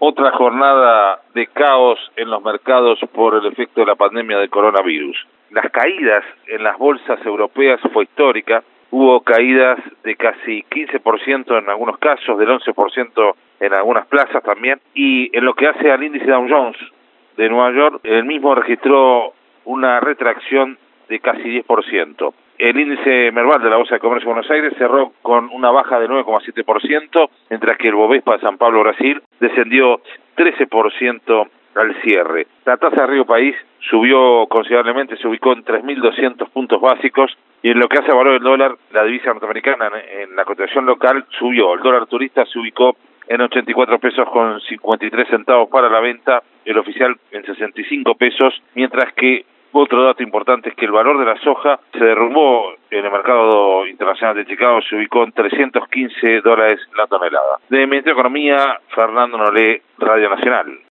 Otra jornada de caos en los mercados por el efecto de la pandemia del coronavirus. Las caídas en las bolsas europeas fue histórica. Hubo caídas de casi 15% en algunos casos, del 11% en algunas plazas también. Y en lo que hace al índice Dow Jones de Nueva York, el mismo registró una retracción de casi 10%. El índice Merval de la Bolsa de Comercio de Buenos Aires cerró con una baja de 9,7%, mientras que el Bovespa de San Pablo, Brasil, descendió 13% al cierre. La tasa de Río País subió considerablemente, se ubicó en 3.200 puntos básicos, y en lo que hace a valor del dólar, la divisa norteamericana en la cotización local subió. El dólar turista se ubicó en 84 pesos con 53 centavos para la venta, el oficial en 65 pesos, mientras que otro dato importante es que el valor de la soja se derrumbó en el mercado internacional de Chicago, se ubicó en $315 la tonelada. De Ministerio de Economía, Fernando Nolé, Radio Nacional.